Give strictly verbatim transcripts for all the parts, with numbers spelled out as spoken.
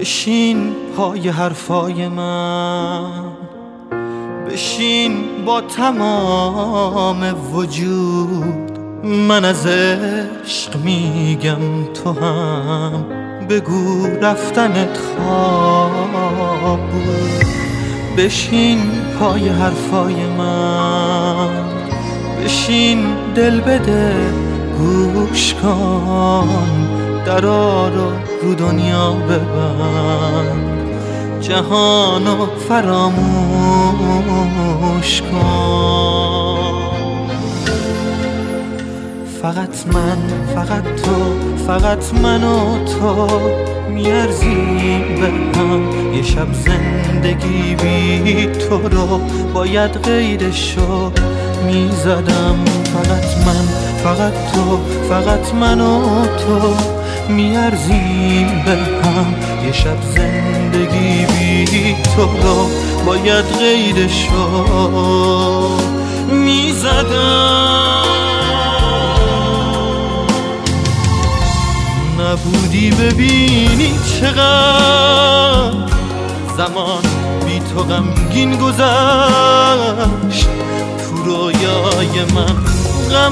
بشین پای حرفای من، بشین با تمام وجود. من از عشق میگم تو هم بگو رفتنت خواب بود. بشین پای حرفای من، بشین دل بده گوش کن، درا رو رو دنیا ببند، جهانو فراموش کن. فقط من، فقط تو، فقط من و تو میارزیم به هم. یه شب زندگی بی تو رو باید غیرشو میزدم. فقط من، فقط تو، فقط من و تو میارزیم به هم. یه شب زندگی بی تو رو باید غیرشو میزدم. نبودی ببینی چقدر زمان بی تو غمگین گذشت. تو رویای من غم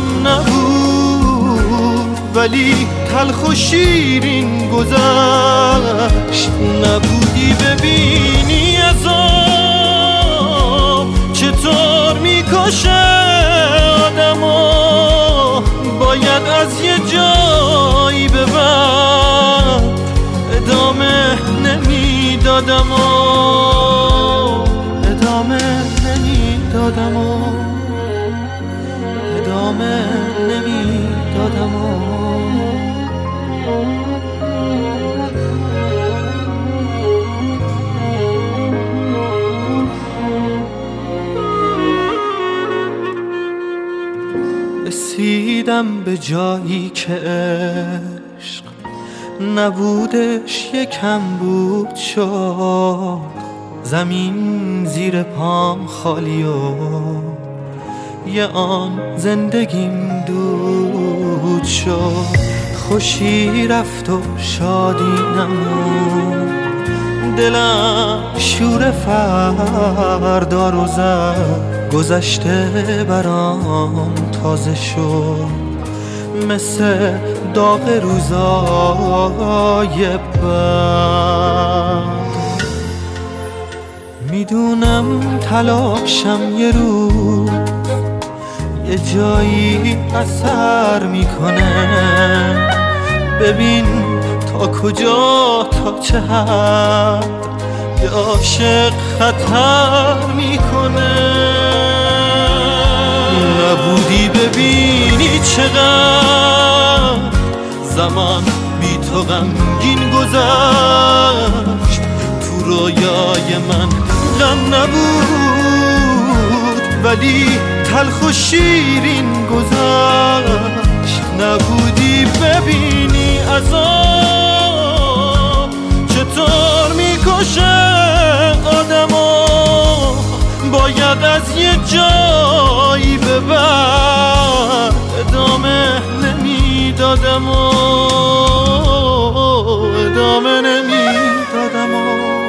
نبود ولی تلخ و شیرین گذشت. نبودی ببینی عذاب چطور میکشه آدمو، باید از یه جایی به بعد ادامه نمیدادم و ادامه نمیدادم و ادامه نمیدادم و رسیدم به جایی که عشق نبودش یکم بود شد. زمین زیر پام خالی و یه آن زندگیم دود شد. خوشی رفت و شادی نمون، دلم شور فردا رو زد. گذشته برام تازه شد مثل داغ روزای بعد. میدونم تلاشم یه روز یه جایی اثر میکنه. ببین تا کجا تا چه حد یه عاشق خطر میکنه. نبودی ببینی چقدر زمان بی تو غمگین گذشت. تو رویای من غم نبود ولی تلخ و شیرین گذشت. نبودی ببینی عذاب چطور میکشه آدمو، باید از یه جایی به بعد ادامه نمیدادم و ادامه نمیدادم و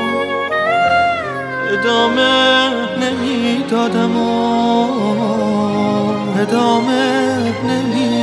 ادامه نمیدادم و ادامه نمیدادم.